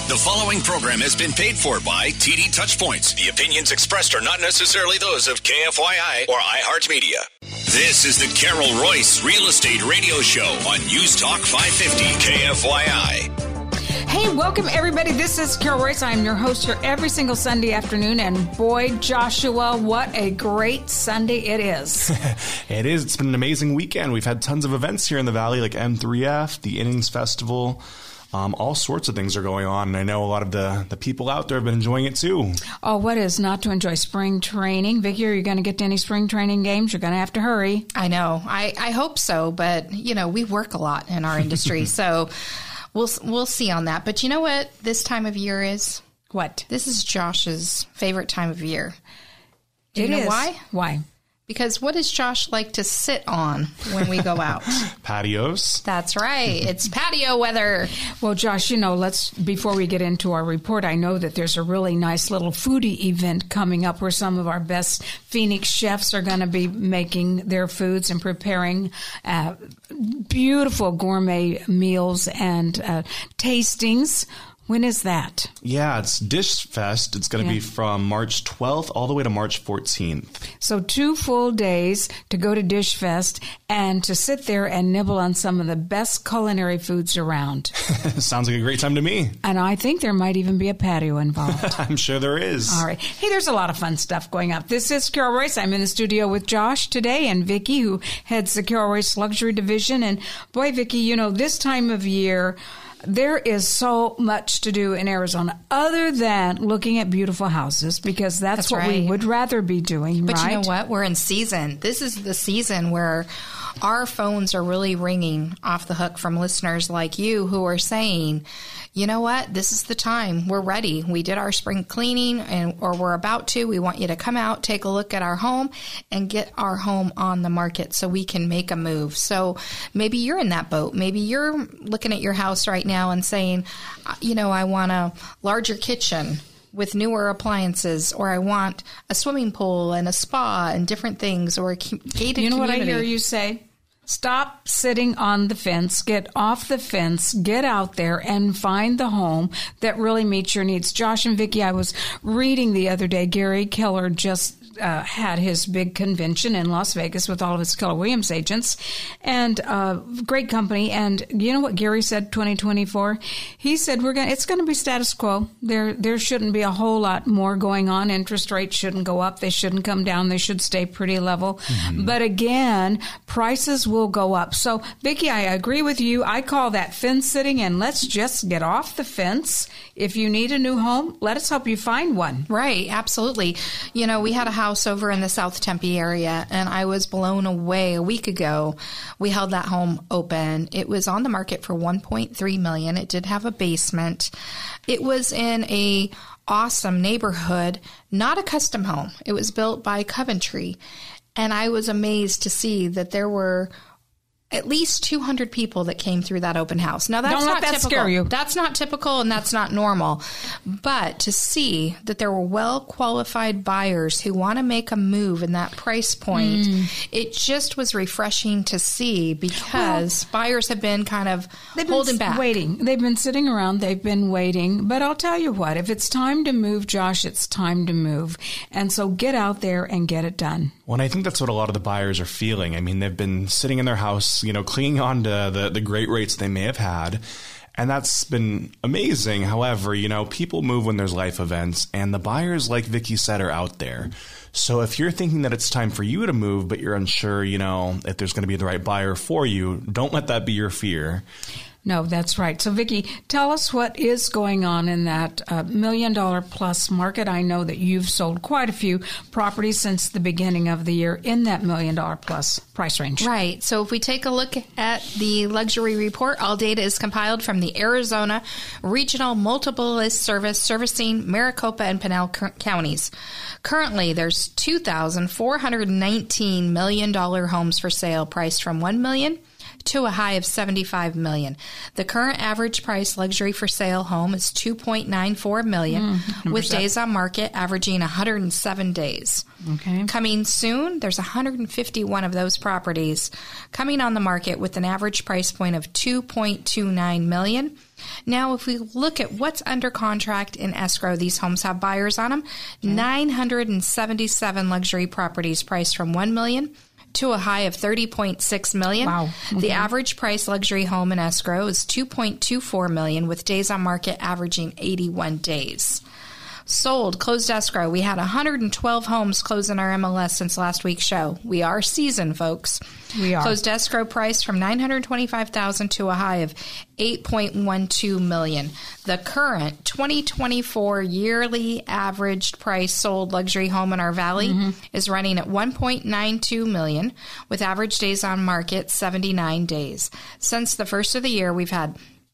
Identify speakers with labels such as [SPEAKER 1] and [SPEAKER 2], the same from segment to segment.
[SPEAKER 1] The following program has been paid for by TD Touchpoints. The opinions expressed are not necessarily those of KFYI or iHeartMedia. This is the Carol Royce Real Estate Radio Show on News Talk 550 KFYI.
[SPEAKER 2] Hey, welcome everybody. This is Carol Royce. I'm your host here every single Sunday afternoon. And boy, Joshua, what a great Sunday it is.
[SPEAKER 3] It is. It's been an amazing weekend. We've had tons of events here in the Valley, like M3F, the Innings Festival. All sorts of things are going on, and I know a lot of the people out there have been enjoying it too.
[SPEAKER 2] Oh, what is not to enjoy? Spring training. Vicki, are you going to get to any spring training games? You're going to have to hurry.
[SPEAKER 4] I know. I hope so, but, you know, we work a lot in our industry, so we'll see on that. But you know what this time of year is?
[SPEAKER 2] What?
[SPEAKER 4] This is Josh's favorite time of year. Do you know why?
[SPEAKER 2] Why?
[SPEAKER 4] Because what does Josh like to sit on when we go out?
[SPEAKER 3] Patios.
[SPEAKER 4] That's right. It's patio weather.
[SPEAKER 2] Well, Josh, you know, before we get into our report, I know that there's a really nice little foodie event coming up where some of our best Phoenix chefs are going to be making their foods and preparing beautiful gourmet meals and tastings. When is that?
[SPEAKER 3] Yeah, it's Dish Fest. It's going to be from March 12th all the way to March 14th.
[SPEAKER 2] So 2 full days to go to Dish Fest and to sit there and nibble on some of the best culinary foods around.
[SPEAKER 3] Sounds like a great time to me.
[SPEAKER 2] And I think there might even be a patio involved.
[SPEAKER 3] I'm sure there is.
[SPEAKER 2] All right. Hey, there's a lot of fun stuff going up. This is Carol Royce. I'm in the studio with Josh today and Vicki, who heads the Carol Royce Luxury Division. And boy, Vicki, you know, this time of year, there is so much to do in Arizona other than looking at beautiful houses, because that's what we would rather be doing,
[SPEAKER 4] but
[SPEAKER 2] right?
[SPEAKER 4] But you know what? We're in season. This is the season where our phones are really ringing off the hook from listeners like you who are saying, you know what? This is the time. We're ready. We did our spring cleaning or we're about to. We want you to come out, take a look at our home and get our home on the market so we can make a move. So maybe you're in that boat. Maybe you're looking at your house right now and saying, you know, I want a larger kitchen with newer appliances, or I want a swimming pool and a spa and different things, or a gated community.
[SPEAKER 2] You know what I hear you say? Stop sitting on the fence, get off the fence, get out there and find the home that really meets your needs. Josh and Vicki, I was reading the other day, Gary Keller just had his big convention in Las Vegas with all of his Keller Williams agents, and great company. And you know what Gary said 2024? He said it's going to be status quo. There shouldn't be a whole lot more going on. Interest rates shouldn't go up. They shouldn't come down. They should stay pretty level. Mm-hmm. But again, prices will go up. So Vicki, I agree with you. I call that fence sitting, and let's just get off the fence. If you need a new home, let us help you find one.
[SPEAKER 4] Right. Absolutely. You know, we had a house over in the South Tempe area, and I was blown away a week ago. We held that home open. It was on the market for $1.3 million. It did have a basement. It was in a awesome neighborhood, not a custom home. It was built by Coventry, and I was amazed to see that there were at least 200 people that came through that open house. Now, that's not typical.
[SPEAKER 2] Scare you.
[SPEAKER 4] That's not typical, and that's not normal. But to see that there were well-qualified buyers who want to make a move in that price point, it just was refreshing to see, because buyers have been kind of holding back.
[SPEAKER 2] Waiting. They've been sitting around. They've been waiting. But I'll tell you what, if it's time to move, Josh, it's time to move. And so get out there and get it done.
[SPEAKER 3] Well, and I think that's what a lot of the buyers are feeling. I mean, they've been sitting in their house, you know, clinging on to the great rates they may have had. And that's been amazing. However, you know, people move when there's life events, and the buyers, like Vicki said, are out there. So if you're thinking that it's time for you to move, but you're unsure, you know, if there's going to be the right buyer for you, don't let that be your fear.
[SPEAKER 2] No, that's right. So, Vicki, tell us what is going on in that $1 million plus market. I know that you've sold quite a few properties since the beginning of the year in that $1 million plus price range.
[SPEAKER 4] Right. So if we take a look at the luxury report, all data is compiled from the Arizona Regional Multiple List Service servicing Maricopa and Pinal counties. Currently, there's $2,419 million homes for sale, priced from $1 million to a high of $75 million. The current average price luxury for sale home is $2.94 million, with days on market averaging 107 days.
[SPEAKER 2] Okay.
[SPEAKER 4] Coming soon, there's 151 of those properties coming on the market with an average price point of $2.29 million. Now, if we look at what's under contract in escrow, these homes have buyers on them. 977 luxury properties priced from $1 million to a high of $30.6 million.
[SPEAKER 2] Wow.
[SPEAKER 4] The average price luxury home in escrow is $2.24 million, with days on market averaging 81 days. Sold, closed escrow. We had 112 homes close in our MLS since last week's show. We are seasoned, folks.
[SPEAKER 2] We are.
[SPEAKER 4] Closed escrow price from $925,000 to a high of $8.12 million. The current 2024 yearly average price sold luxury home in our valley is running at $1.92 million, with average days on market 79 days. Since the first of the year, we've had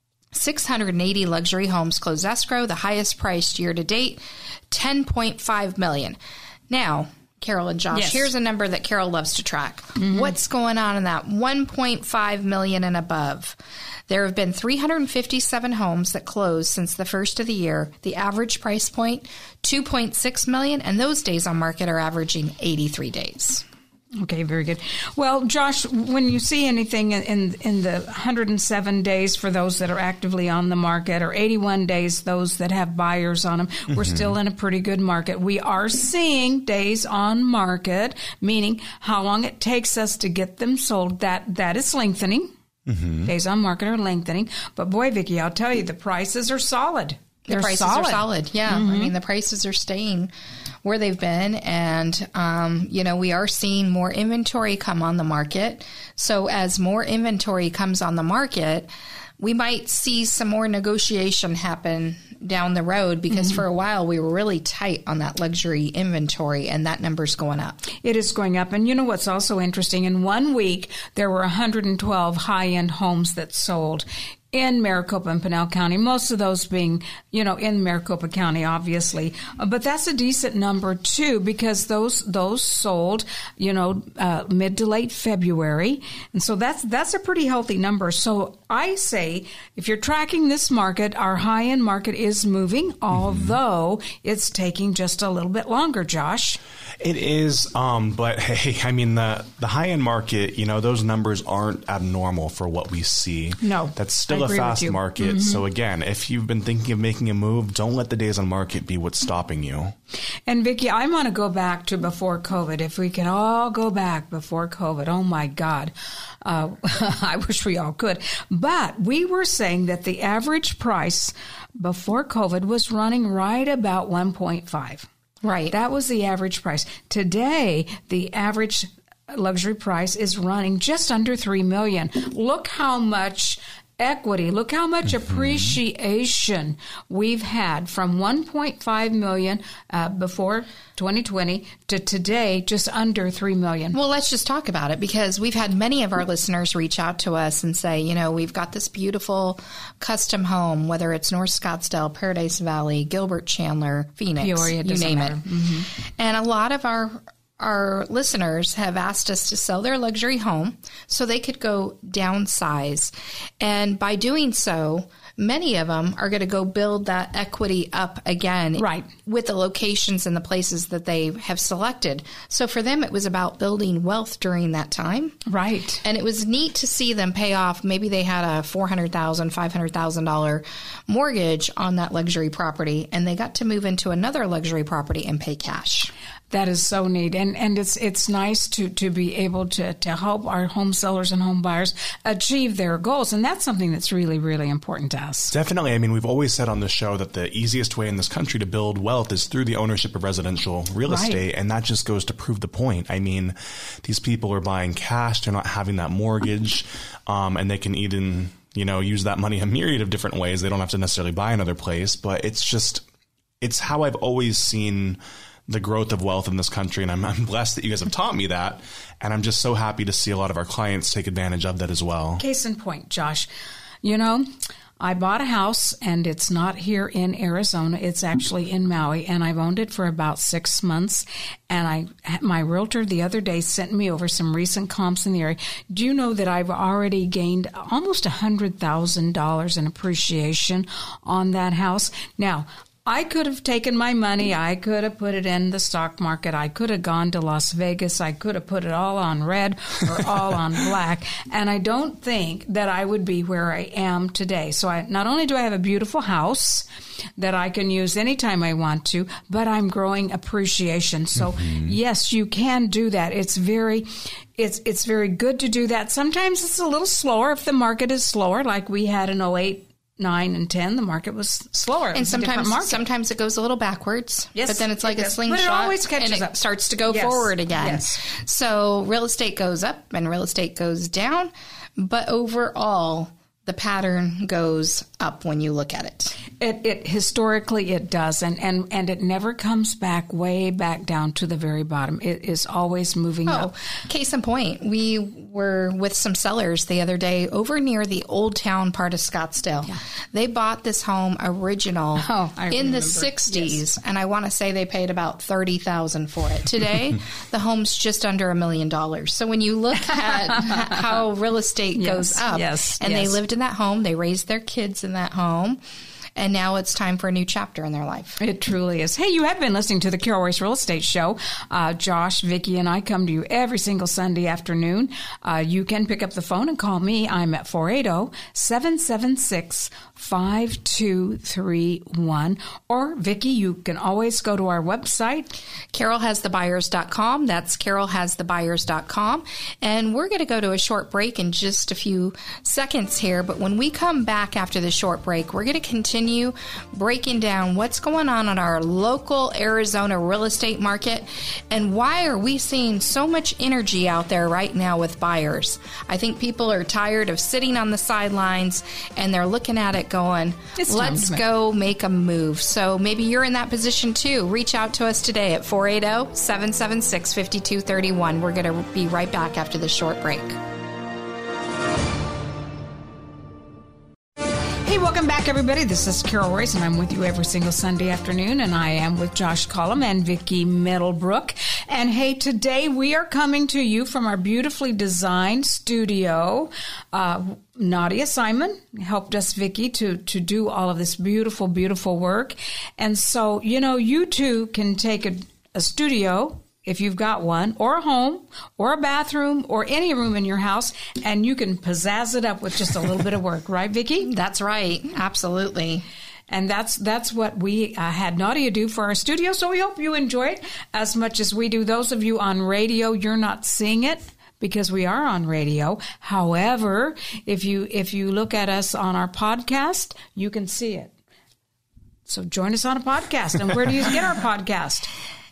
[SPEAKER 4] 680 luxury homes close escrow, the highest priced year to date, $10.5 million. Now, Carol and Josh, here's a number that Carol loves to track. What's going on in that $1.5 million and above? There have been 357 homes that closed since the first of the year. The average price point, $2.6 million, and those days on market are averaging 83 days.
[SPEAKER 2] Okay, very good. Well, Josh, when you see anything in the 107 days for those that are actively on the market, or 81 days those that have buyers on them, we're still in a pretty good market. We are seeing days on market, meaning how long it takes us to get them sold. That is lengthening. Days on market are lengthening. But boy, Vicki, I'll tell you, the prices are solid.
[SPEAKER 4] The prices are solid. Yeah. I mean, the prices are staying where they've been. And, we are seeing more inventory come on the market. So as more inventory comes on the market, we might see some more negotiation happen down the road, because for a while we were really tight on that luxury inventory, and that number's going up.
[SPEAKER 2] It is going up. And you know what's also interesting? In 1 week, there were 112 high-end homes that sold in Maricopa and Pinal County, most of those being, in Maricopa County, obviously. But that's a decent number, too, because those sold, mid to late February. And so that's a pretty healthy number. So I say, if you're tracking this market, our high-end market is moving, although it's taking just a little bit longer, Josh.
[SPEAKER 3] It is, but hey, I mean, the high-end market, those numbers aren't abnormal for what we see.
[SPEAKER 2] No.
[SPEAKER 3] That's still a fast market. So again, if you've been thinking of making a move, don't let the days on market be what's stopping you.
[SPEAKER 2] And Vicki, I want to go back to before COVID. If we could all go back before COVID, oh my God. I wish we all could. But we were saying that the average price before COVID was running right about 1.5.
[SPEAKER 4] Right.
[SPEAKER 2] That was the average price. Today, the average luxury price is running just under $3 million. Look how much equity, look how much appreciation we've had from $1.5 million before 2020 to today, just under $3 million.
[SPEAKER 4] Well, let's just talk about it, because we've had many of our listeners reach out to us and say, we've got this beautiful custom home, whether it's North Scottsdale, Paradise Valley, Gilbert, Chandler, Phoenix,
[SPEAKER 2] Peoria,
[SPEAKER 4] you name
[SPEAKER 2] matter.
[SPEAKER 4] it. And a lot of our listeners have asked us to sell their luxury home so they could go downsize. And by doing so, many of them are going to go build that equity up again,
[SPEAKER 2] right,
[SPEAKER 4] with the locations and the places that they have selected. So for them, it was about building wealth during that time.
[SPEAKER 2] Right.
[SPEAKER 4] And it was neat to see them pay off. Maybe they had a $400,000, $500,000 mortgage on that luxury property, and they got to move into another luxury property and pay cash.
[SPEAKER 2] That is so neat. And it's nice to be able to help our home sellers and home buyers achieve their goals. And that's something that's really, really important to us.
[SPEAKER 3] Definitely. I mean, we've always said on the show that the easiest way in this country to build wealth is through the ownership of residential real estate. And that just goes to prove the point. I mean, these people are buying cash. They're not having that mortgage. And they can even, use that money a myriad of different ways. They don't have to necessarily buy another place. But it's how I've always seen the growth of wealth in this country. And I'm blessed that you guys have taught me that. And I'm just so happy to see a lot of our clients take advantage of that as well.
[SPEAKER 2] Case in point, Josh, I bought a house, and it's not here in Arizona. It's actually in Maui, and I've owned it for about 6 months. And my realtor the other day sent me over some recent comps in the area. Do you know that I've already gained almost $100,000 in appreciation on that house? Now, I could have taken my money. I could have put it in the stock market. I could have gone to Las Vegas. I could have put it all on red or all on black. And I don't think that I would be where I am today. So not only do I have a beautiful house that I can use anytime I want to, but I'm growing appreciation. So yes, you can do that. It's very good to do that. Sometimes it's a little slower if the market is slower, like we had in 2008. 9 and 10, the market was slower.
[SPEAKER 4] And sometimes it goes a little backwards.
[SPEAKER 2] Yes,
[SPEAKER 4] but then it's like a slingshot.
[SPEAKER 2] But it always catches up.
[SPEAKER 4] Starts to go forward again.
[SPEAKER 2] Yes.
[SPEAKER 4] So real estate goes up and real estate goes down. But overall, the pattern goes up when you look at it.
[SPEAKER 2] It historically it does, and it never comes way back down to the very bottom. It is always moving up.
[SPEAKER 4] Case in point, we were with some sellers the other day over near the Old Town part of Scottsdale. Yeah. They bought this home original in the 60s, and I want to say they paid about $30,000 for it. Today, the home's just under $1 million. So when you look at how real estate goes up, they lived in that home, they raised their kids in that home, and now it's time for a new chapter in their life.
[SPEAKER 2] It truly is. Hey, you have been listening to the Carol Royce Real Estate Show. Josh, Vicki, and I come to you every single Sunday afternoon. You can pick up the phone and call me. I'm at 480-776-5231. Or, Vicki, you can always go to our website.
[SPEAKER 4] CarolHasTheBuyers.com. That's CarolHasTheBuyers.com. And we're going to go to a short break in just a few seconds here. But when we come back after the short break, we're going to continue breaking down what's going on in our local Arizona real estate market and why are we seeing so much energy out there right now with buyers. I think people are tired of sitting on the sidelines and they're looking at it going, let's go make a move. So maybe you're in that position too. Reach out to us today at 480-776-5231. We're going to be right back after this short break.
[SPEAKER 2] Hey, welcome back, everybody. This is Carol Royce, and I'm with you every single Sunday afternoon, and I am with Josh Cullum and Vicki Middlebrook. And hey, today we are coming to you from our beautifully designed studio. Nadia Simon helped us, Vicki, to do all of this beautiful, beautiful work. And so, you too can take a studio, if you've got one, or a home, or a bathroom, or any room in your house, and you can pizzazz it up with just a little bit of work. Right, Vicki?
[SPEAKER 4] That's right. Absolutely.
[SPEAKER 2] And that's what we had Nadia do for our studio, so we hope you enjoy it as much as we do. Those of you on radio, you're not seeing it because we are on radio. However, if you look at us on our podcast, you can see it. So join us on a podcast. And where do you get our podcast?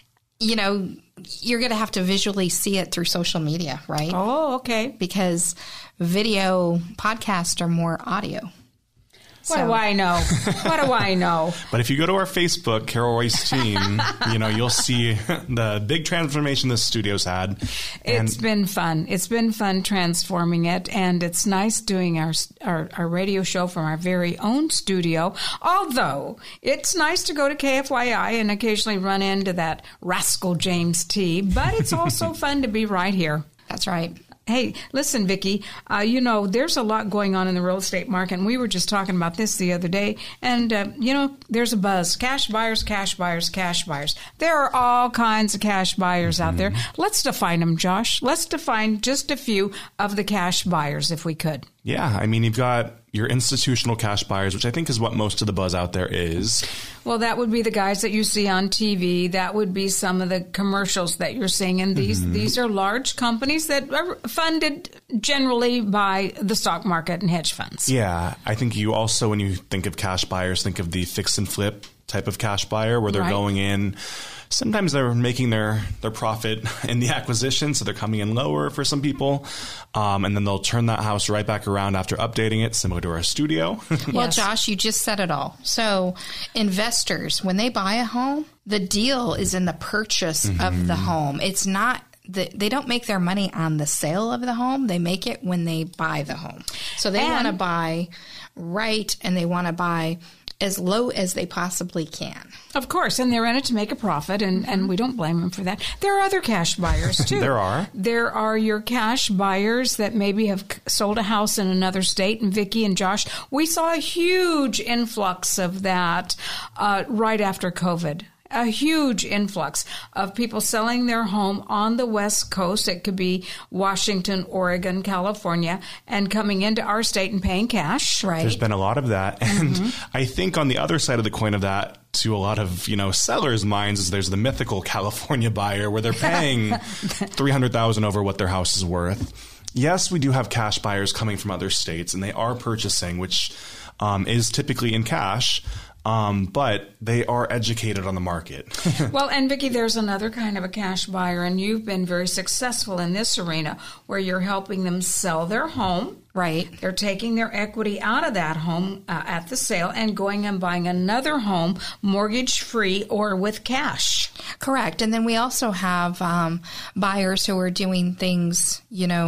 [SPEAKER 4] You're going to have to visually see it through social media, right?
[SPEAKER 2] Oh, okay.
[SPEAKER 4] Because video podcasts are more audio.
[SPEAKER 2] What do I know? What do I know?
[SPEAKER 3] But if you go to our Facebook, Carol Royce Team, you'll see the big transformation the studio's had.
[SPEAKER 2] It's been fun. It's been fun transforming it, and it's nice doing our radio show from our very own studio. Although it's nice to go to KFYI and occasionally run into that rascal James T. But it's also fun to be right here.
[SPEAKER 4] That's right.
[SPEAKER 2] Hey, listen, Vicki, there's a lot going on in the real estate market, and we were just talking about this the other day, and, there's a buzz. Cash buyers, cash buyers, cash buyers. There are all kinds of cash buyers out there. Let's define them, Josh. Let's define just a few of the cash buyers, if we could.
[SPEAKER 3] Yeah, I mean, you've got your institutional cash buyers, which I think is what most of the buzz out there is.
[SPEAKER 2] Well, that would be the guys that you see on TV. That would be some of the commercials that you're seeing. And these are large companies that are funded generally by the stock market and hedge funds.
[SPEAKER 3] Yeah, I think you also, when you think of cash buyers, think of the fix and flip type of cash buyer where they're going in. Sometimes they're making their profit in the acquisition, so they're coming in lower for some people. And then they'll turn that house right back around after updating it, similar to our studio.
[SPEAKER 4] Well, Josh, you just said it all. So investors, when they buy a home, the deal is in the purchase of the home. It's not they don't make their money on the sale of the home. They make it when they buy the home. So they want to buy right, and they want to buy as low as they possibly can.
[SPEAKER 2] Of course, and they're in it to make a profit, and we don't blame them for that. There are other cash buyers, too.
[SPEAKER 3] There are.
[SPEAKER 2] There are your cash buyers that maybe have sold a house in another state, and Vicki and Josh, we saw a huge influx of that right after COVID. A huge influx of people selling their home on the West Coast. It could be Washington, Oregon, California, and coming into our state and paying cash.
[SPEAKER 4] Right.
[SPEAKER 3] There's been a lot of that. And I think on the other side of the coin of that, to a lot of, sellers' minds, is there's the mythical California buyer where they're paying $300,000 over what their house is worth. Yes, we do have cash buyers coming from other states, and they are purchasing, which is typically in cash. But they are educated on the market.
[SPEAKER 2] Well, and Vicki, there's another kind of a cash buyer, and you've been very successful in this arena where you're helping them sell their home.
[SPEAKER 4] Right.
[SPEAKER 2] They're taking their equity out of that home at the sale and going and buying another home mortgage-free or with cash.
[SPEAKER 4] Correct. And then we also have buyers who are doing things,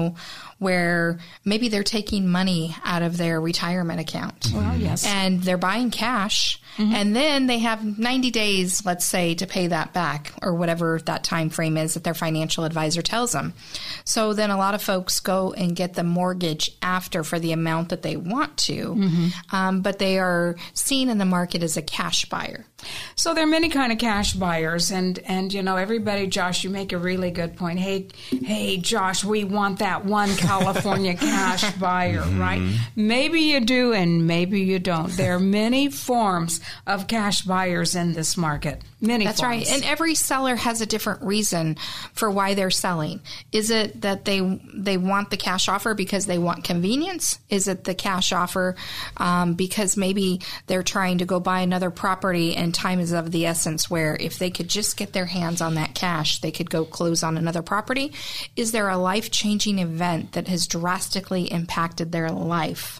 [SPEAKER 4] where maybe they're taking money out of their retirement account.
[SPEAKER 2] Well, yes.
[SPEAKER 4] And they're buying cash. And then they have 90 days, let's say, to pay that back, or whatever that time frame is that their financial advisor tells them. So then a lot of folks go and get the mortgage after for the amount that they want to, but they are seen in the market as a cash buyer.
[SPEAKER 2] So there are many kind of cash buyers, and everybody, Josh, you make a really good point. Hey, Josh, we want that one California cash buyer, right? Maybe you do, and maybe you don't. There are many forms of cash buyers in this market. That's
[SPEAKER 4] forms. Right. And every seller has a different reason for why they're selling. Is it that they want the cash offer because they want convenience? Is it the cash offer because maybe they're trying to go buy another property and time is of the essence, where if they could just get their hands on that cash, they could go close on another property? Is there a life-changing event that has drastically impacted their life?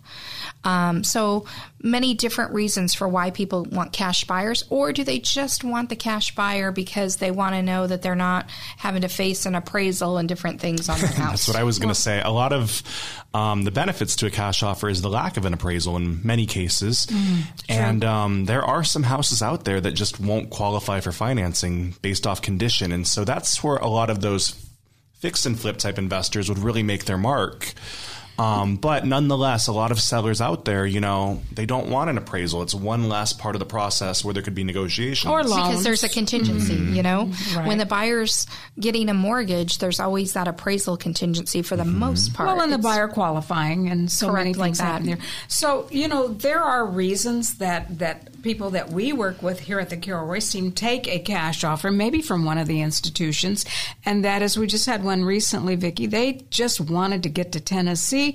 [SPEAKER 4] So many different reasons for why people want cash buyers. Or do they just want the cash buyer because they want to know that they're not having to face an appraisal and different things on their house?
[SPEAKER 3] That's what I was going to say. A lot of the benefits to a cash offer is the lack of an appraisal in many cases. And there are some houses out there that just won't qualify for financing based off condition. And so that's where a lot of those fix and flip type investors would really make their mark. But nonetheless, a lot of sellers out there, they don't want an appraisal. It's one less part of the process where there could be negotiations.
[SPEAKER 2] Or loans.
[SPEAKER 4] Because there's a contingency, Right. When the buyer's getting a mortgage, there's always that appraisal contingency for the most part.
[SPEAKER 2] Well, and the buyer qualifying and so many things happen there. So, there are reasons that people that we work with here at the Carol Royce team take a cash offer, maybe from one of the institutions. And that is, we just had one recently, Vicki. They just wanted to get to Tennessee.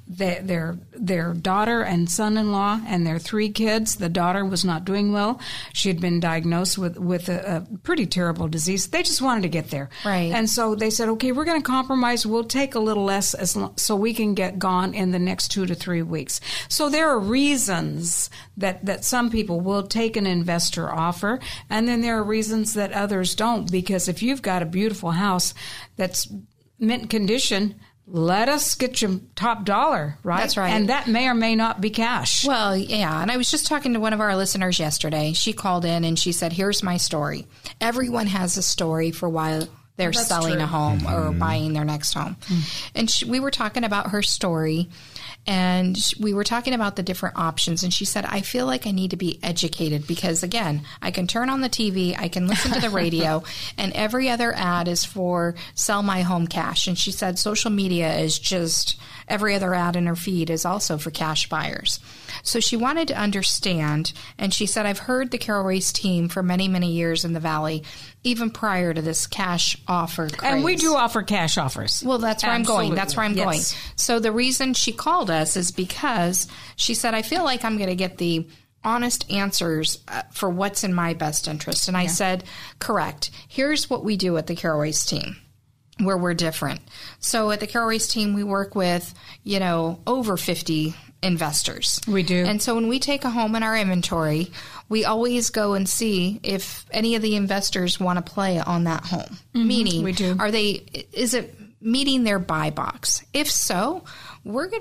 [SPEAKER 2] Their daughter and son-in-law and their 3 kids. The daughter was not doing well. She had been diagnosed with a pretty terrible disease. They just wanted to get there.
[SPEAKER 4] Right.
[SPEAKER 2] And so they said, okay, we're going to compromise. We'll take a little less so we can get gone in the next 2 to 3 weeks. So there are reasons that some people will take an investor offer, and then there are reasons that others don't, because if you've got a beautiful house that's mint condition, let us get your top dollar, right?
[SPEAKER 4] That's right.
[SPEAKER 2] And that may or may not be cash.
[SPEAKER 4] Well, yeah. And I was just talking to one of our listeners yesterday. She called in and she said, here's my story. Everyone has a story for why they're selling a home or buying their next home. And we were talking about her story, and we were talking about the different options. And she said, I feel like I need to be educated because, again, I can turn on the TV, I can listen to the radio, and every other ad is for sell my home cash. And she said social media is just every other ad in her feed is also for cash buyers. So she wanted to understand, and she said, I've heard the Carol Royce team for many, many years in the Valley, even prior to this cash offer craze.
[SPEAKER 2] And we do offer cash offers.
[SPEAKER 4] Well, that's where
[SPEAKER 2] Absolutely.
[SPEAKER 4] I'm going. That's where I'm going. So the reason she called us is because she said, I feel like I'm going to get the honest answers for what's in my best interest. And I said, correct. Here's what we do at the Carol Royce team, where we're different. So at the Carol Royce team, we work with, over 50 investors.
[SPEAKER 2] We do.
[SPEAKER 4] And so when we take a home in our inventory, we always go and see if any of the investors want to play on that home. Meaning,
[SPEAKER 2] we do.
[SPEAKER 4] Is it meeting their buy box? If so, we're going to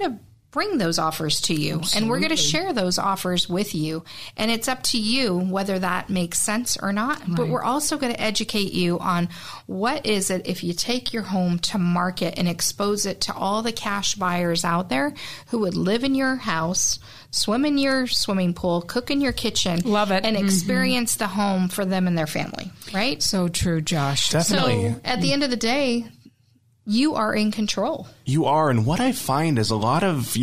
[SPEAKER 4] bring those offers to you.
[SPEAKER 2] Absolutely.
[SPEAKER 4] And we're going to share those offers with you. And it's up to you whether that makes sense or not. Right. But we're also going to educate you on what is it if you take your home to market and expose it to all the cash buyers out there who would live in your house, swim in your swimming pool, cook in your kitchen.
[SPEAKER 2] Love it.
[SPEAKER 4] And experience the home for them and their family, right?
[SPEAKER 2] So true, Josh.
[SPEAKER 3] Definitely.
[SPEAKER 4] So at the end of the day, you are in control.
[SPEAKER 3] You are. And what I find is a lot of,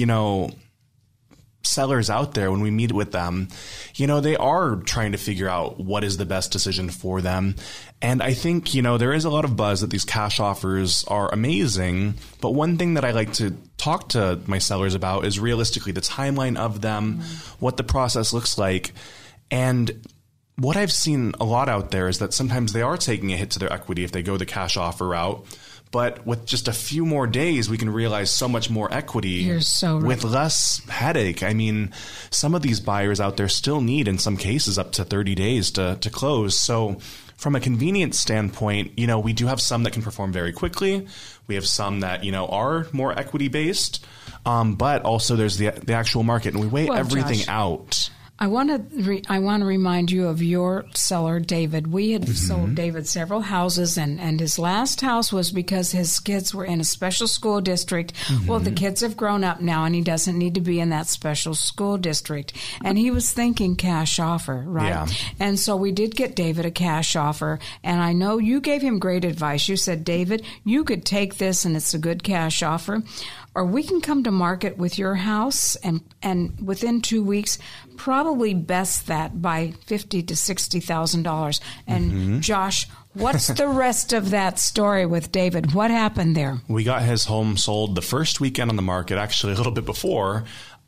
[SPEAKER 3] sellers out there, when we meet with them, they are trying to figure out what is the best decision for them. And I think, there is a lot of buzz that these cash offers are amazing. But one thing that I like to talk to my sellers about is realistically the timeline of them, what the process looks like. And what I've seen a lot out there is that sometimes they are taking a hit to their equity if they go the cash offer route. But with just a few more days, we can realize so much more equity.
[SPEAKER 2] You're so right.
[SPEAKER 3] With less headache. I mean, some of these buyers out there still need, in some cases, up to 30 days to close. So from a convenience standpoint, we do have some that can perform very quickly. We have some that, are more equity based. But also there's the actual market, and we weigh everything
[SPEAKER 2] Josh,
[SPEAKER 3] out.
[SPEAKER 2] I want to remind you of your seller, David. We had sold David several houses, and his last house was because his kids were in a special school district. Well, the kids have grown up now, and he doesn't need to be in that special school district. And he was thinking cash offer, right?
[SPEAKER 3] Yeah.
[SPEAKER 2] And so we did get David a cash offer, and I know you gave him great advice. You said, David, you could take this, and it's a good cash offer, or we can come to market with your house, and within 2 weeks, probably best that by $50,000 to $60,000. And Josh, what's the rest of that story with David? What happened there?
[SPEAKER 3] We got his home sold the first weekend on the market, actually a little bit before.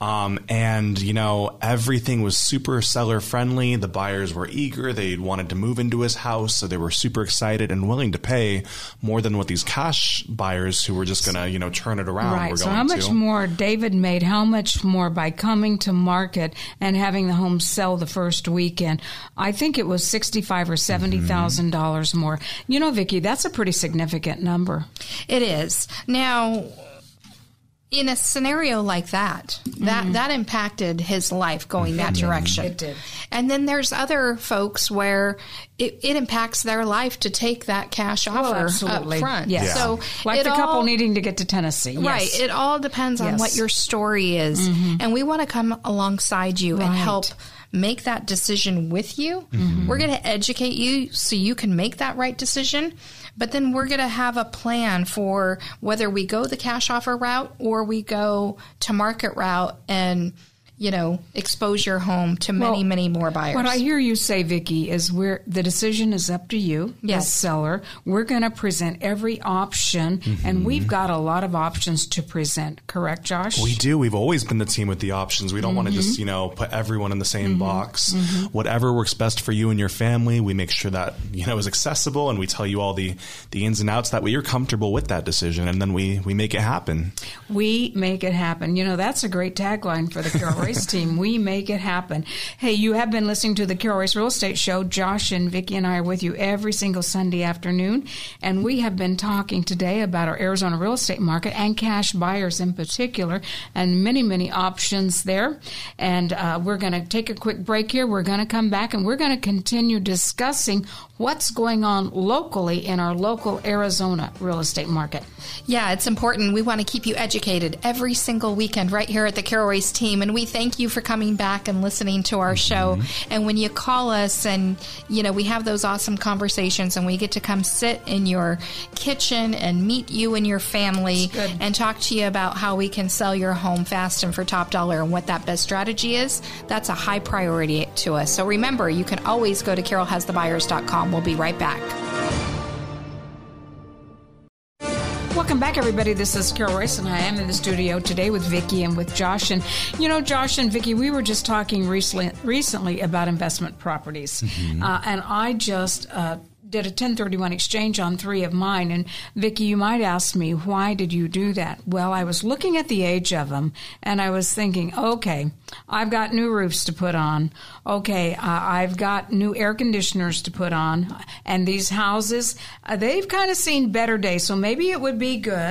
[SPEAKER 3] And everything was super seller friendly. The buyers were eager. They wanted to move into his house. So they were super excited and willing to pay more than what these cash buyers who were just going to, turn it around
[SPEAKER 2] right.
[SPEAKER 3] were going to.
[SPEAKER 2] So how much more David made, how much more by coming to market and having the home sell the first weekend? I think it was $65,000 or $70,000 more. Vicki, that's a pretty significant number.
[SPEAKER 4] It is. Now, in a scenario like that, that impacted his life going that direction.
[SPEAKER 2] It did.
[SPEAKER 4] And then there's other folks where it impacts their life to take that cash offer up front.
[SPEAKER 2] Yes.
[SPEAKER 4] Yeah. So
[SPEAKER 2] like the couple needing to get to Tennessee. Yes.
[SPEAKER 4] Right. It all depends on what your story is. And we want to come alongside you and help make that decision with you. We're going to educate you so you can make that right decision. But then we're going to have a plan for whether we go the cash offer route or we go to market route and, expose your home to many more buyers.
[SPEAKER 2] What I hear you say, Vicki, is the decision is up to you, the seller. We're going to present every option, and we've got a lot of options to present. Correct, Josh?
[SPEAKER 3] We do. We've always been the team with the options. We don't want to just, put everyone in the same box. Whatever works best for you and your family, we make sure that, is accessible, and we tell you all the ins and outs. That way you're comfortable with that decision, and then we make it happen.
[SPEAKER 2] We make it happen. That's a great tagline for the Carol Royce team. We make it happen. Hey, you have been listening to the Carol Royce Real Estate Show. Josh and Vicki and I are with you every single Sunday afternoon, and we have been talking today about our Arizona real estate market and cash buyers in particular, and many options there. And we're going to take a quick break here. We're going to come back, and we're going to continue discussing what's going on locally in our local Arizona real estate market.
[SPEAKER 4] Yeah, it's important. We want to keep you educated every single weekend right here at the Carol Royce team, and we thank you for coming back and listening to our show. And when you call us and, we have those awesome conversations and we get to come sit in your kitchen and meet you and your family and talk to you about how we can sell your home fast and for top dollar and what that best strategy is, that's a high priority to us. So remember, you can always go to carolhasthebuyers.com. We'll be right back.
[SPEAKER 2] Welcome back, everybody. This is Carol Royce, and I am in the studio today with Vicki and with Josh. And, Josh and Vicki, we were just talking recently about investment properties. And I just did a 1031 exchange on 3 of mine. And, Vicki, you might ask me, why did you do that? Well, I was looking at the age of them, and I was thinking, okay, I've got new roofs to put on. Okay, I've got new air conditioners to put on. And these houses, they've kind of seen better days. So maybe it would be good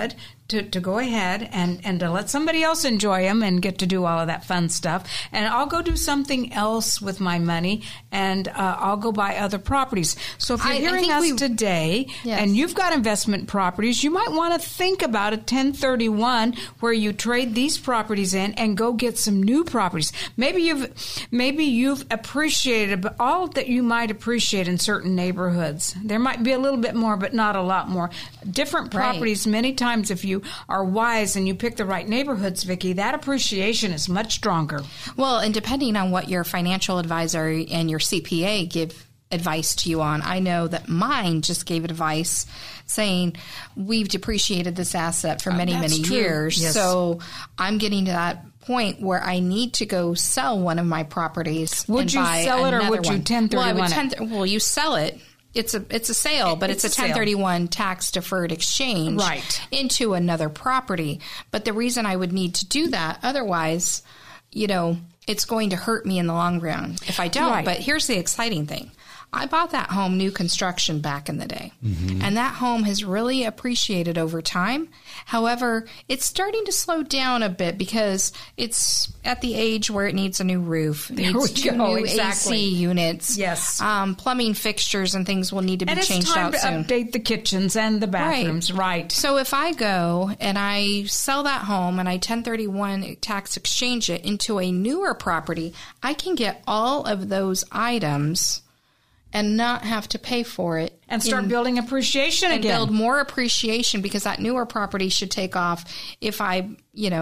[SPEAKER 2] to go ahead and to let somebody else enjoy them and get to do all of that fun stuff. And I'll go do something else with my money, and I'll go buy other properties. So if you're hearing us today,
[SPEAKER 4] yes,
[SPEAKER 2] and you've got investment properties, you might want to think about a 1031 where you trade these properties in and go get some new properties. Maybe you've appreciated all that you might appreciate in certain neighborhoods. There might be a little bit more, but not a lot more. Different properties, many times if you are wise and you pick the right neighborhoods, Vicki, that appreciation is much stronger.
[SPEAKER 4] Well, and depending on what your financial advisor and your CPA give advice to you on, I know that mine just gave advice saying we've depreciated this asset for many years.
[SPEAKER 2] Yes.
[SPEAKER 4] So I'm getting to that point where I need to go sell one of my properties.
[SPEAKER 2] Would you sell it, or would you 1031 it?
[SPEAKER 4] Well, you sell it. It's a sale, but it's a 1031 tax deferred exchange into another property. But the reason I would need to do that, otherwise, it's going to hurt me in the long run if I don't. Right. But here's the exciting thing. I bought that home new construction back in the day, and that home has really appreciated over time. However, it's starting to slow down a bit because it's at the age where it needs a new roof. It needs two new AC units.
[SPEAKER 2] Yes.
[SPEAKER 4] Plumbing fixtures and things will need to be changed out soon.
[SPEAKER 2] And it's time to update the kitchens and the bathrooms. Right.
[SPEAKER 4] So if I go and I sell that home and I 1031 tax exchange it into a newer property, I can get all of those items and not have to pay for it.
[SPEAKER 2] And start building appreciation again.
[SPEAKER 4] And build more appreciation, because that newer property should take off if I,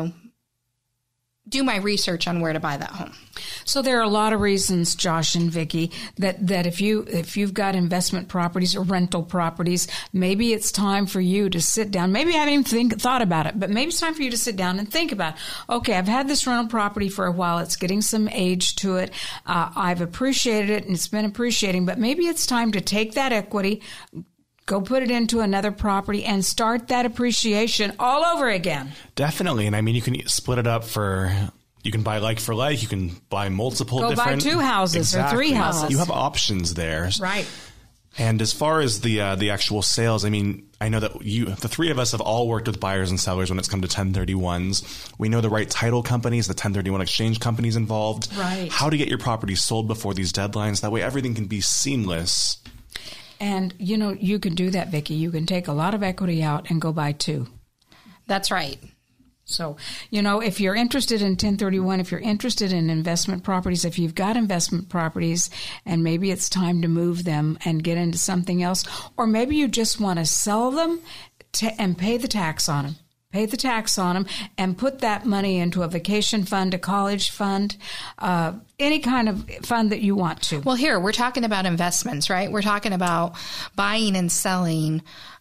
[SPEAKER 4] do my research on where to buy that home.
[SPEAKER 2] So there are a lot of reasons, Josh and Vicki, that if you've got investment properties or rental properties, maybe it's time for you to sit down. Maybe I haven't even thought about it, but maybe it's time for you to sit down and think about, okay, I've had this rental property for a while. It's getting some age to it. I've appreciated it, and it's been appreciating, but maybe it's time to take that equity, go put it into another property, and start that appreciation all over again.
[SPEAKER 3] Definitely. And I mean, you can split it up you can buy like for like, you can buy multiple different.
[SPEAKER 2] Go buy 2 houses or 3 houses.
[SPEAKER 3] You have options there.
[SPEAKER 2] Right.
[SPEAKER 3] And as far as the actual sales, I mean, I know that the 3 of us have all worked with buyers and sellers when it's come to 1031s. We know the right title companies, the 1031 exchange companies involved.
[SPEAKER 2] Right.
[SPEAKER 3] How to get your property sold before these deadlines. That way everything can be seamless.
[SPEAKER 2] And, you can do that, Vicki. You can take a lot of equity out and go buy 2.
[SPEAKER 4] That's right.
[SPEAKER 2] So, if you're interested in 1031, if you're interested in investment properties, if you've got investment properties and maybe it's time to move them and get into something else, or maybe you just want to sell them and pay the tax on them. Pay the tax on them and put that money into a vacation fund, a college fund, any kind of fund that you want to.
[SPEAKER 4] Well, here, we're talking about investments, right? We're talking about buying and selling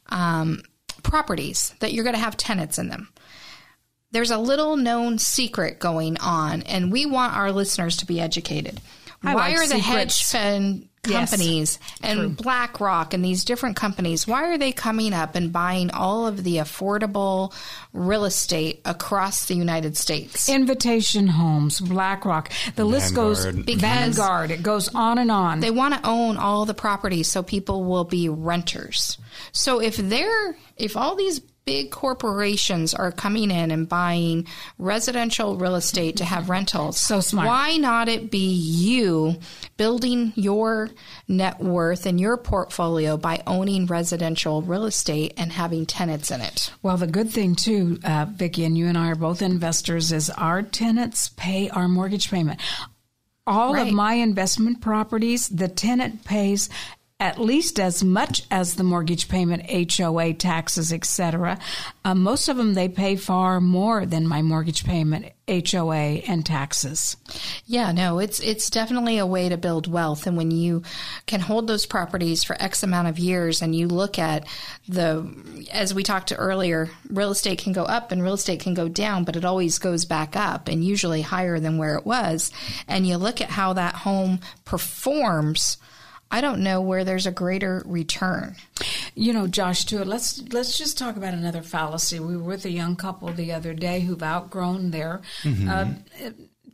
[SPEAKER 4] properties that you're going to have tenants in them. There's a little known secret going on, and we want our listeners to be educated. Why are the hedge fund companies and BlackRock and these different companies, why are they coming up and buying all of the affordable real estate across the United States?
[SPEAKER 2] Invitation Homes, BlackRock, the list goes, Vanguard, it goes on and on.
[SPEAKER 4] They want to own all the properties so people will be renters. So if all these big corporations are coming in and buying residential real estate to have rentals.
[SPEAKER 2] So smart.
[SPEAKER 4] Why not it be you building your net worth and your portfolio by owning residential real estate and having tenants in it?
[SPEAKER 2] Well, the good thing too, Vicki, and you and I are both investors, is our tenants pay our mortgage payment. All of my investment properties, the tenant pays at least as much as the mortgage payment, HOA, taxes, etc. Most of them, they pay far more than my mortgage payment, HOA, and taxes.
[SPEAKER 4] Yeah, no, it's definitely a way to build wealth. And when you can hold those properties for X amount of years and you look at as we talked earlier, real estate can go up and real estate can go down, but it always goes back up and usually higher than where it was. And you look at how that home performs, I don't know where there's a greater return.
[SPEAKER 2] Josh, too, let's just talk about another fallacy. We were with a young couple the other day who've outgrown their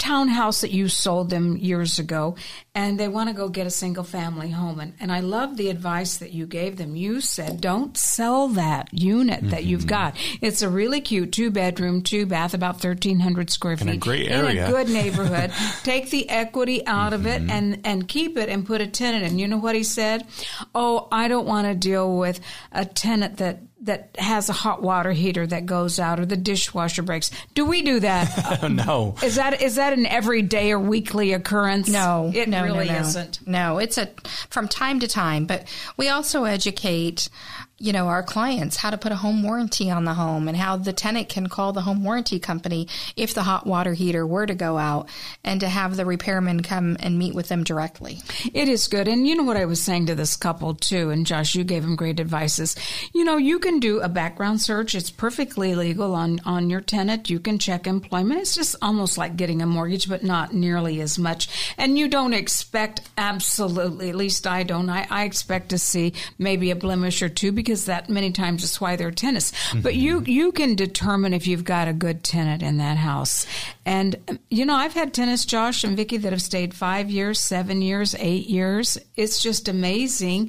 [SPEAKER 2] townhouse that you sold them years ago, and they want to go get a single-family home. And I love the advice that you gave them. You said, don't sell that unit that you've got. It's a really cute 2-bedroom, 2-bath, about 1,300 square feet.
[SPEAKER 3] In a great area.
[SPEAKER 2] In a good neighborhood. Take the equity out of it and keep it and put a tenant in. You know what he said? Oh, I don't want to deal with a tenant that has a hot water heater that goes out or the dishwasher breaks. Do we do that?
[SPEAKER 3] No.
[SPEAKER 2] Is that an everyday or weekly occurrence?
[SPEAKER 4] No,
[SPEAKER 2] it
[SPEAKER 4] no,
[SPEAKER 2] really
[SPEAKER 4] no.
[SPEAKER 2] isn't.
[SPEAKER 4] No, it's from time to time, but we also educate, our clients how to put a home warranty on the home and how the tenant can call the home warranty company if the hot water heater were to go out, and to have the repairman come and meet with them directly.
[SPEAKER 2] It is good. And you know what I was saying to this couple too, and Josh, you gave them great advices. You can do a background search. It's perfectly legal on your tenant. You can check employment. It's just almost like getting a mortgage, but not nearly as much. And you don't expect absolutely, at least I don't. I expect to see maybe a blemish or two, because that many times is why they're tenants. But you can determine if you've got a good tenant in that house. And, I've had tenants, Josh and Vicki, that have stayed 5 years, 7 years, 8 years. It's just amazing.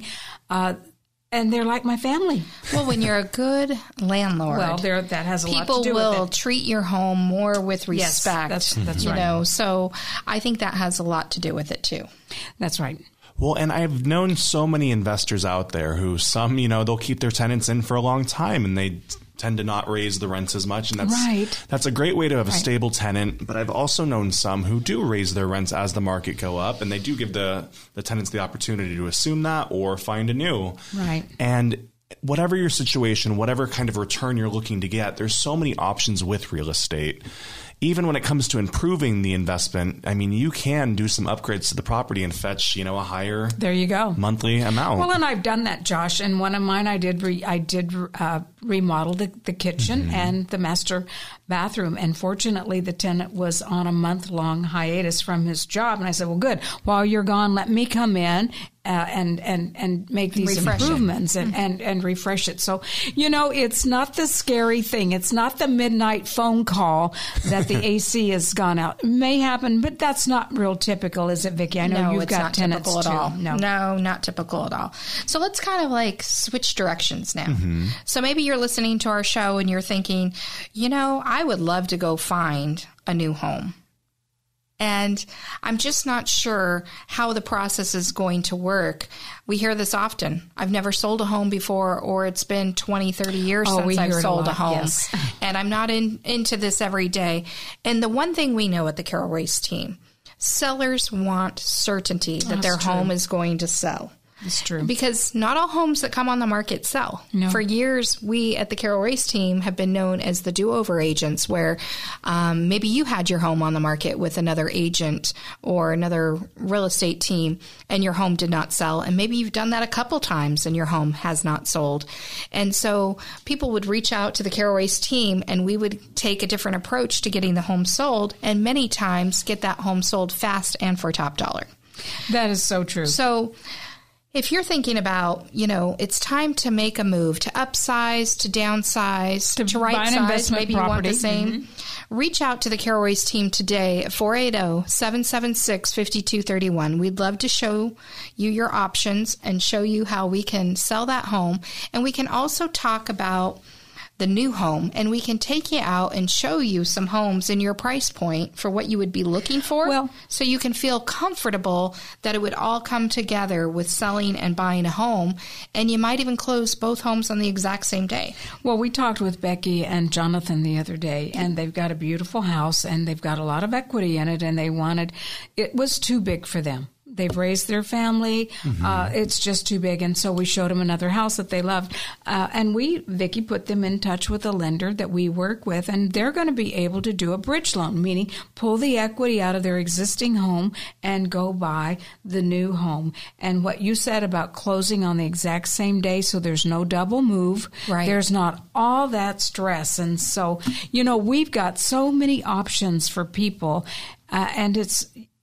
[SPEAKER 2] And they're like my family.
[SPEAKER 4] Well, when you're a good landlord,
[SPEAKER 2] that has a lot to do with it.
[SPEAKER 4] People will treat your home more with respect.
[SPEAKER 2] Yes, that's right.
[SPEAKER 4] So I think that has a lot to do with it too.
[SPEAKER 2] That's right.
[SPEAKER 3] Well, and I've known so many investors out there who some, they'll keep their tenants in for a long time and they tend to not raise the rents as much. And that's a great way to have a stable tenant. But I've also known some who do raise their rents as the market go up, and they do give the tenants the opportunity to assume that or find a new.
[SPEAKER 2] Right.
[SPEAKER 3] And whatever your situation, whatever kind of return you're looking to get, there's so many options with real estate. Even when it comes to improving the investment, you can do some upgrades to the property and fetch, a higher monthly amount.
[SPEAKER 2] Well, and I've done that, Josh. And one of mine, I did remodel the kitchen and the master bathroom. And fortunately, the tenant was on a month-long hiatus from his job. And I said, well, good. While you're gone, let me come in and make these improvements and refresh it. So, it's not the scary thing. It's not the midnight phone call that the AC has gone out. It may happen, but that's not real typical, is it, Vicki? I know you've got tenants too.
[SPEAKER 4] No, not typical at all. So let's kind of switch directions now. So maybe you're listening to our show and you're thinking, I would love to go find a new home. And I'm just not sure how the process is going to work. We hear this often. I've never sold a home before, or it's been 20, 30 years since I've sold a home.
[SPEAKER 2] Yes.
[SPEAKER 4] And I'm not into this every day. And the one thing we know at the Carol Royce team, sellers want certainty that their home is going to sell.
[SPEAKER 2] It's true.
[SPEAKER 4] Because not all homes that come on the market sell.
[SPEAKER 2] No.
[SPEAKER 4] For years, we at the Carol Royce team have been known as the do-over agents, where maybe you had your home on the market with another agent or another real estate team and your home did not sell. And maybe you've done that a couple times and your home has not sold. And so people would reach out to the Carol Royce team and we would take a different approach to getting the home sold, and many times get that home sold fast and for top dollar.
[SPEAKER 2] That is so true.
[SPEAKER 4] So if you're thinking about, it's time to make a move, to upsize, to downsize, to right size, maybe you want the same, reach out to the Carol Royce team today at 480-776-5231. We'd love to show you your options and show you how we can sell that home. And we can also talk about the new home, and we can take you out and show you some homes in your price point for what you would be looking for, so you can feel comfortable that it would all come together with selling and buying a home, and you might even close both homes on the exact same day.
[SPEAKER 2] Well, we talked with Becky and Jonathan the other day, and they've got a beautiful house, and they've got a lot of equity in it, and it was too big for them. They've raised their family. It's just too big. And so we showed them another house that they loved. And Vicki put them in touch with a lender that we work with, and they're going to be able to do a bridge loan, meaning pull the equity out of their existing home and go buy the new home. And what you said about closing on the exact same day, so there's no double move.
[SPEAKER 4] Right.
[SPEAKER 2] There's not all that stress. And so, we've got so many options for people, and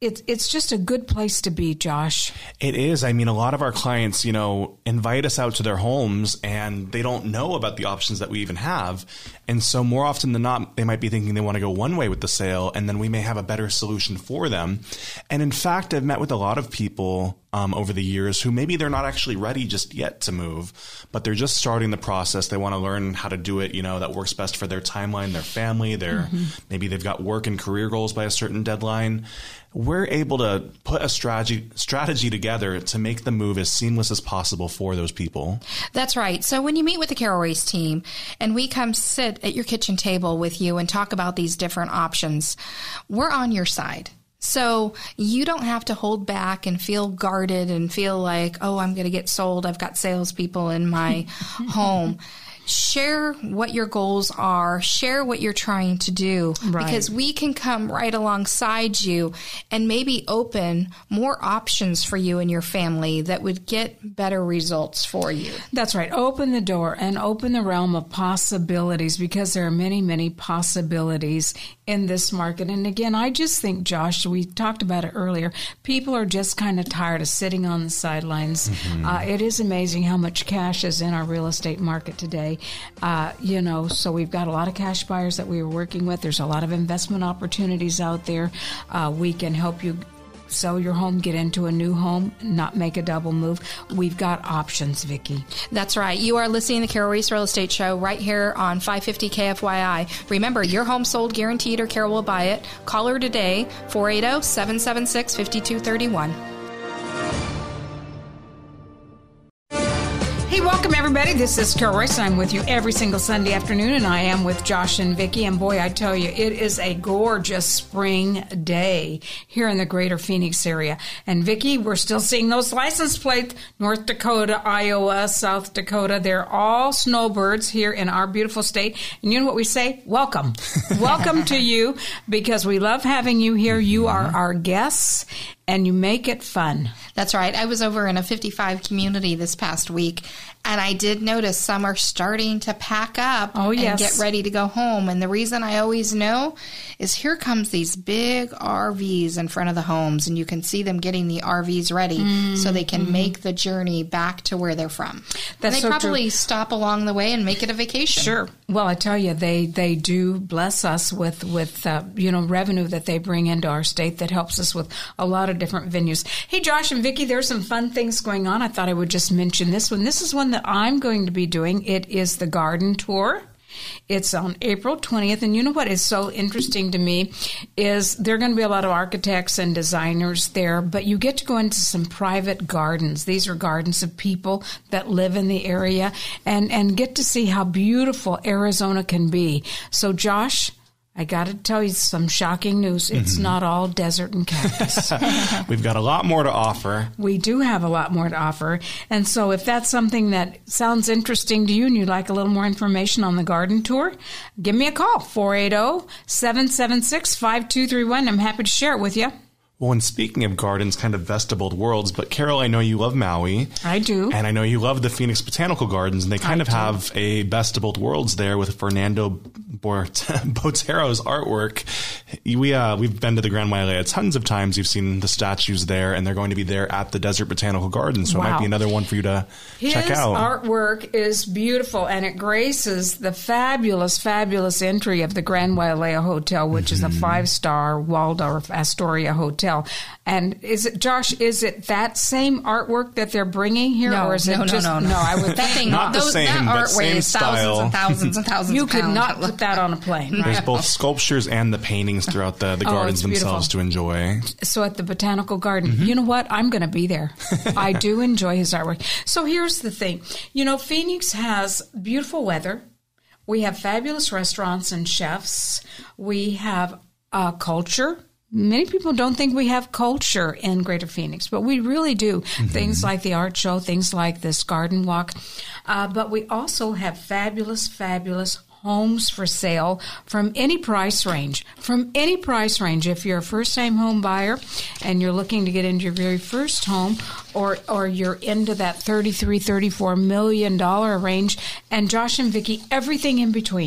[SPEAKER 2] it's just a good place to be, Josh.
[SPEAKER 3] It is. I mean, a lot of our clients, invite us out to their homes and they don't know about the options that we even have. And so more often than not, they might be thinking they want to go one way with the sale, and then we may have a better solution for them. And in fact, I've met with a lot of people over the years who maybe they're not actually ready just yet to move, but they're just starting the process. They want to learn how to do it, that works best for their timeline, their family, maybe they've got work and career goals by a certain deadline. We're able to put a strategy together to make the move as seamless as possible for those people.
[SPEAKER 4] That's right. So when you meet with the Carol Royce team and we come sit at your kitchen table with you and talk about these different options, we're on your side. So you don't have to hold back and feel guarded and feel like, oh, I'm going to get sold. I've got salespeople in my home. Share what your goals are. Share what you're trying to do. Right. Because we can come right alongside you and maybe open more options for you and your family that would get better results for you.
[SPEAKER 2] That's right. Open the door and open the realm of possibilities, because there are many, many possibilities in this market. And again, I just think, Josh, we talked about it earlier, people are just kind of tired of sitting on the sidelines. It is amazing how much cash is in our real estate market today. So we've got a lot of cash buyers that we are working with. There's a lot of investment opportunities out there. We can help you sell your home, get into a new home, not make a double move. We've got options, Vicki.
[SPEAKER 4] That's right. You are listening to the Carol Royce Real Estate Show right here on 550 KFYI. Remember, your home sold guaranteed, or Carol will buy it. Call her today, 480-776-5231.
[SPEAKER 2] Hey, welcome everybody. This is Carol Royce, and I'm with you every single Sunday afternoon, and I am with Josh and Vicki. And boy, I tell you, it is a gorgeous spring day here in the greater Phoenix area. And Vicki, we're still seeing those license plates, North Dakota, Iowa, South Dakota. They're all snowbirds here in our beautiful state. And you know what we say? Welcome. Welcome to you, because we love having you here. You are our guests, and you make it fun.
[SPEAKER 4] That's right. I was over in a 55 community this past week, and I did notice some are starting to pack up and get ready to go home. And the reason I always know is here comes these big RVs in front of the homes, and you can see them getting the RVs ready so they can make the journey back to where they're from. And they probably stop along the way and make it a vacation.
[SPEAKER 2] Sure. Well, I tell you, they do bless us with revenue that they bring into our state that helps us with a lot of different venues. Hey, Josh and Vicki, there's some fun things going on. I thought I would just mention this one. This is one that I'm going to be doing. It is the garden tour. It's on April 20th. And you know what is so interesting to me is there are going to be a lot of architects and designers there, but you get to go into some private gardens. These are gardens of people that live in the area and get to see how beautiful Arizona can be. So, Josh, I got to tell you some shocking news. It's not all desert and cactus.
[SPEAKER 3] We've got a lot more to offer.
[SPEAKER 2] We do have a lot more to offer. And so if that's something that sounds interesting to you and you'd like a little more information on the garden tour, give me a call, 480-776-5231. I'm happy to share it with you.
[SPEAKER 3] Well, and speaking of gardens, kind of vestibuled worlds, but Carol, I know you love Maui.
[SPEAKER 2] I do.
[SPEAKER 3] And I know you love the Phoenix Botanical Gardens, and they kind of have a vestibuled worlds there with Fernando Botero's artwork. We've been to the Grand Wailea tons of times. You've seen the statues there, and they're going to be there at the Desert Botanical Gardens, so it might be another one for you to check out. His
[SPEAKER 2] artwork is beautiful, and it graces the fabulous, fabulous entry of the Grand Wailea Hotel, which is a 5-star Waldorf Astoria hotel. And is it, Josh, is it that same artwork that they're bringing here?
[SPEAKER 4] No,
[SPEAKER 2] or is it
[SPEAKER 4] no,
[SPEAKER 2] just,
[SPEAKER 4] no.
[SPEAKER 2] I would
[SPEAKER 4] that thing,
[SPEAKER 3] not the same,
[SPEAKER 4] that
[SPEAKER 3] but
[SPEAKER 4] art weighs thousands and thousands and thousands
[SPEAKER 2] you
[SPEAKER 4] of pounds.
[SPEAKER 2] could not put that on a plane. Right?
[SPEAKER 3] There's both sculptures and the paintings throughout the gardens themselves to enjoy.
[SPEAKER 2] So at the Botanical Garden, you know what? I'm going to be there. I do enjoy his artwork. So here's the thing. Phoenix has beautiful weather. We have fabulous restaurants and chefs. We have culture. Many people don't think we have culture in Greater Phoenix, but we really do. Things like the art show, things like this garden walk. But we also have fabulous, fabulous homes for sale from any price range. If you're a first-time home buyer and you're looking to get into your very first home, or you're into that $33, $34 million range, and Josh and Vicki, everything in between.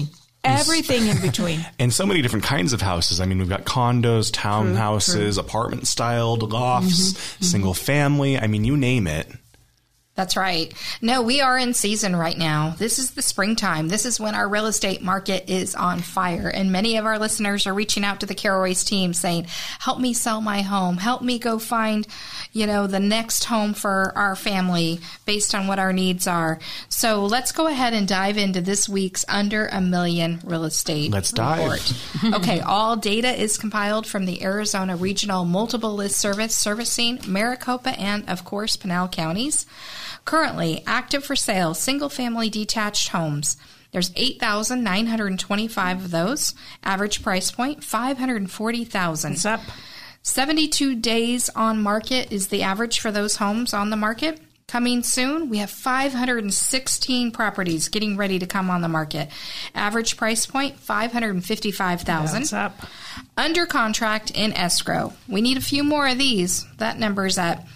[SPEAKER 2] everything in between.
[SPEAKER 3] And so many different kinds of houses. I mean, we've got condos, townhouses, apartment-styled lofts, single family. I mean, you name it.
[SPEAKER 4] That's right. No, we are in season right now. This is the springtime. This is when our real estate market is on fire. And many of our listeners are reaching out to the Carol Royce team saying, help me sell my home. Help me go find, the next home for our family based on what our needs are. So let's go ahead and dive into this week's Under a Million Real Estate
[SPEAKER 3] Let's
[SPEAKER 4] report.
[SPEAKER 3] dive.
[SPEAKER 4] Okay, all data is compiled from the Arizona Regional Multiple List Service servicing Maricopa and, of course, Pinal counties. Currently active for sale, single-family detached homes. There's 8,925 of those. Average price point, $540,000.
[SPEAKER 2] What's up?
[SPEAKER 4] 72 days on market is the average for those homes on the market. Coming soon, we have 516 properties getting ready to come on the market. Average price point, $555,000.
[SPEAKER 2] That's up.
[SPEAKER 4] Under contract in escrow. We need a few more of these. That number's at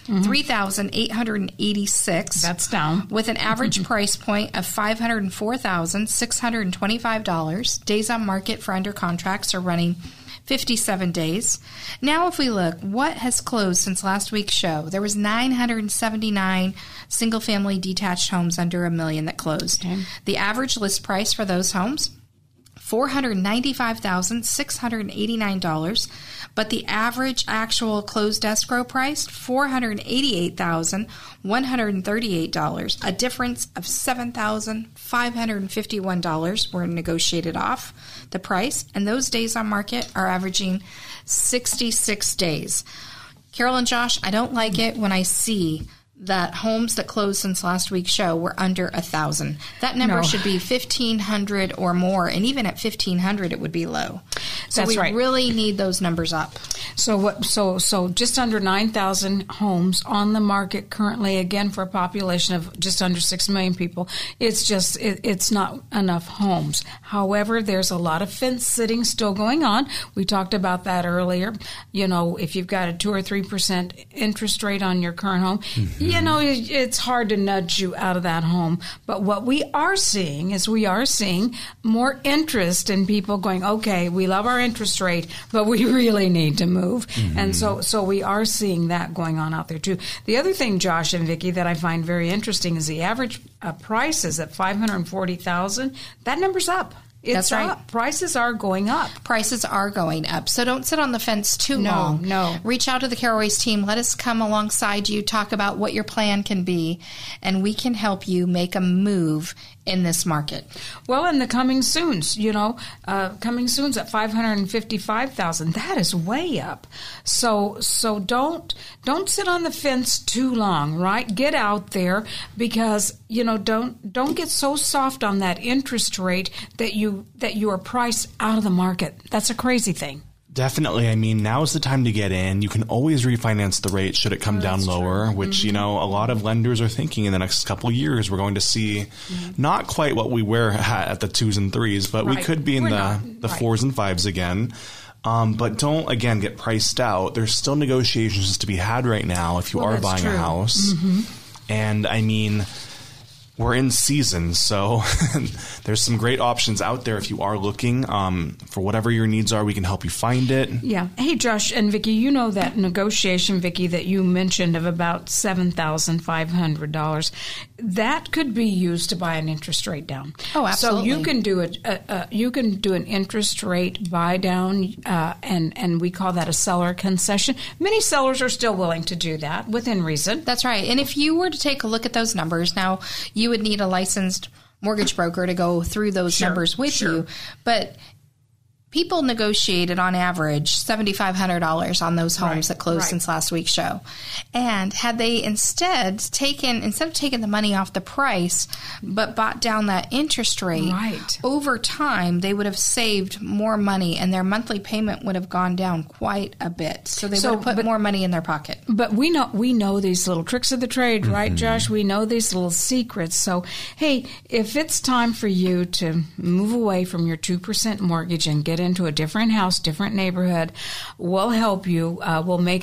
[SPEAKER 4] 3,886.
[SPEAKER 2] That's down.
[SPEAKER 4] With an average price point of $504,625. Days on market for under contracts are running 57 days. Now, if we look, what has closed since last week's show? There was 979 single-family detached homes under $1 million that closed.
[SPEAKER 2] Okay.
[SPEAKER 4] The average list price for those homes, $495,689, but the average actual closed escrow price, $488,138, a difference of $7,551 were negotiated off the price, and those days on market are averaging 66 days. Carol and Josh, I don't like it when I see that homes that closed since last week's show were under 1,000. That number should be 1,500 or more, and even at 1,500, it would be low. So
[SPEAKER 2] That's right.
[SPEAKER 4] We really need those numbers up.
[SPEAKER 2] So just under 9,000 homes on the market currently, again, for a population of just under 6 million people. It's not enough homes. However, there's a lot of fence sitting still going on. We talked about that earlier. If you've got a 2 or 3% interest rate on your current home, it's hard to nudge you out of that home. But what we are seeing is more interest in people going, okay, we love our interest rate, but we really need to move. And so we are seeing that going on out there too. The other thing, Josh and Vicki, that I find very interesting is the average price is at $540,000. That number's up. It's
[SPEAKER 4] That's right.
[SPEAKER 2] up. Prices are going up.
[SPEAKER 4] Prices are going up. So don't sit on the fence too long.
[SPEAKER 2] No.
[SPEAKER 4] Reach out to the Carol Royce team. Let us come alongside you, talk about what your plan can be, and we can help you make a move in this market.
[SPEAKER 2] Well, and the coming soons, coming soon's at $555,000. That is way up. So don't sit on the fence too long, right? Get out there because don't get so soft on that interest rate that you are priced out of the market. That's a crazy thing.
[SPEAKER 3] Definitely. I mean, now is the time to get in. You can always refinance the rate should it come down lower, which, a lot of lenders are thinking in the next couple of years we're going to see not quite what we were at the 2s and 3s, but we could be in the 4s and 5s again. But don't, again, get priced out. There's still negotiations to be had right now if you are buying a house. And, I mean, we're in season, so there's some great options out there if you are looking. For whatever your needs are, we can help you find it.
[SPEAKER 2] Yeah. Hey, Josh and Vicki, that negotiation, Vicki, that you mentioned of about $7,500, that could be used to buy an interest rate down.
[SPEAKER 4] Oh, absolutely.
[SPEAKER 2] So you can do an interest rate buy down, and we call that a seller concession. Many sellers are still willing to do that within reason.
[SPEAKER 4] That's right. And if you were to take a look at those numbers, now you would need a licensed mortgage broker to go through those numbers with you. But people negotiated on average $7,500 on those homes that closed since last week's show. And had they instead of taking the money off the price, but bought down that interest rate, over time they would have saved more money and their monthly payment would have gone down quite a bit. So they would have put more money in their pocket.
[SPEAKER 2] But we know these little tricks of the trade, right, Josh? We know these little secrets. So, hey, if it's time for you to move away from your 2% mortgage and get into a different house, different neighborhood, we'll help you. We'll make it as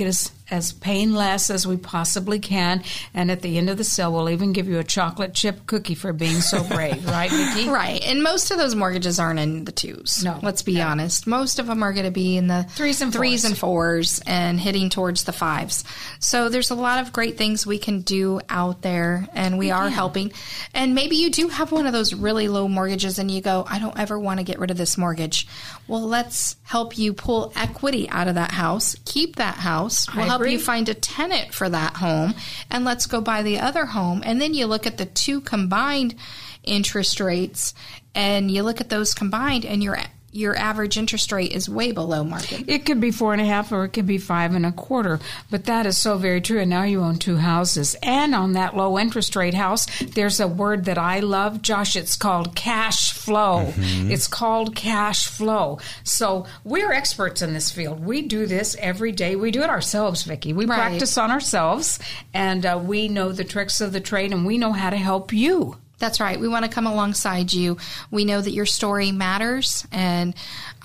[SPEAKER 2] as painless as we possibly can. And at the end of the sale, we'll even give you a chocolate chip cookie for being so brave. Right, Vicki?
[SPEAKER 4] Right. And most of those mortgages aren't in the 2s.
[SPEAKER 2] No.
[SPEAKER 4] Let's be honest. Most of them are going to be in the
[SPEAKER 2] 3s and
[SPEAKER 4] 4s and hitting towards the 5s. So there's a lot of great things we can do out there, and we are helping. And maybe you do have one of those really low mortgages and you go, I don't ever want to get rid of this mortgage. Well, let's help you pull equity out of that house, keep that house. We'll help you find a tenant for that home, and let's go buy the other home. And then you look at the 2 combined interest rates, and you look at those combined, and your average interest rate is way below market.
[SPEAKER 2] It could be 4.5 or it could be 5.25, but that is so very true. And now you own 2 houses. And on that low interest rate house, there's a word that I love, Josh. It's called cash flow. Mm-hmm. It's called cash flow. So we're experts in this field. We do this every day. We do it ourselves, Vicki. We practice on ourselves, and we know the tricks of the trade, and we know how to help you.
[SPEAKER 4] That's right. We want to come alongside you. We know that your story matters, and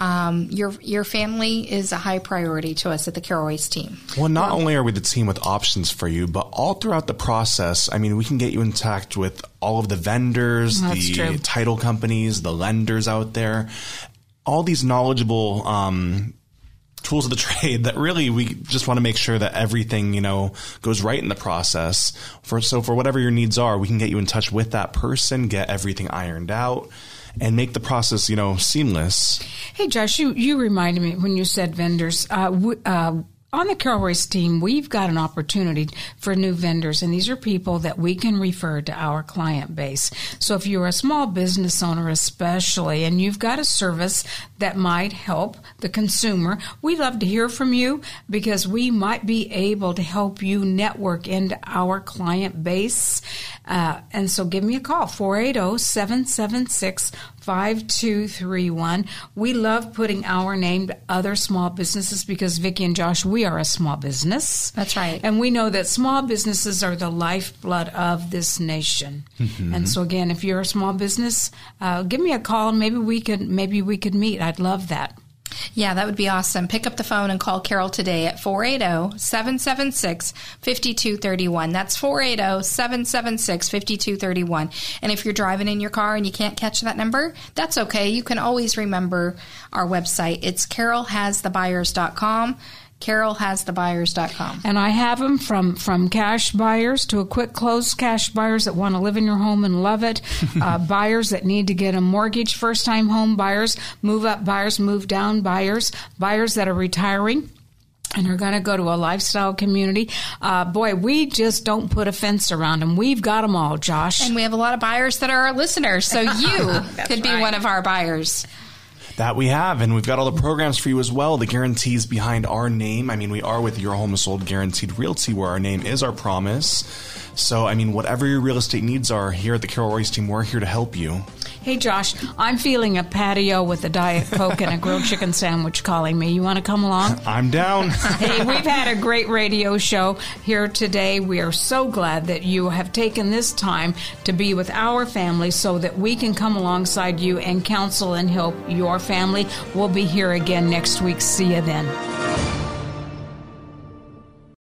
[SPEAKER 4] your family is a high priority to us at the Carol Royce team.
[SPEAKER 3] Well, not only are we the team with options for you, but all throughout the process, I mean, we can get you in touch with all of the vendors, the title companies, the lenders out there, all these knowledgeable tools of the trade that really we just want to make sure that everything, goes right in the process. So for whatever your needs are, we can get you in touch with that person, get everything ironed out, and make the process, seamless.
[SPEAKER 2] Hey, Josh, you reminded me when you said vendors. On the Carol Royce team, we've got an opportunity for new vendors, and these are people that we can refer to our client base. So if you're a small business owner especially, and you've got a service that might help the consumer, we'd love to hear from you because we might be able to help you network into our client base. And so give me a call, 480-776-5231. We love putting our name to other small businesses because, Vicki and Josh, we are a small business.
[SPEAKER 4] That's right.
[SPEAKER 2] And we know that small businesses are the lifeblood of this nation. Mm-hmm. And so, again, if you're a small business, give me a call and maybe we could meet. I'd love that.
[SPEAKER 4] Yeah, that would be awesome. Pick up the phone and call Carol today at 480-776-5231. That's 480-776-5231. And if you're driving in your car and you can't catch that number, that's okay. You can always remember our website. It's carolhasthebuyers.com. carolhasthebuyers.com.
[SPEAKER 2] And I have them from cash buyers to a quick close cash buyers that want to live in your home and love it, buyers that need to get a mortgage, first-time home buyers, move-up buyers, move-down buyers, buyers that are retiring and are going to go to a lifestyle community. Boy, we just don't put a fence around them. We've got them all, Josh.
[SPEAKER 4] And we have a lot of buyers that are our listeners, so you could be one of our buyers.
[SPEAKER 3] That we have, and we've got all the programs for you as well, the guarantees behind our name. I mean, we are with Your Home is Sold Guaranteed Realty, where our name is our promise. So, I mean, whatever your real estate needs are here at the Carol Royce team, we're here to help you.
[SPEAKER 2] Hey, Josh, I'm feeling a patio with a Diet Coke and a grilled chicken sandwich calling me. You want to come along?
[SPEAKER 3] I'm down.
[SPEAKER 2] Hey, we've had a great radio show here today. We are so glad that you have taken this time to be with our family so that we can come alongside you and counsel and help your family. We'll be here again next week. See you then.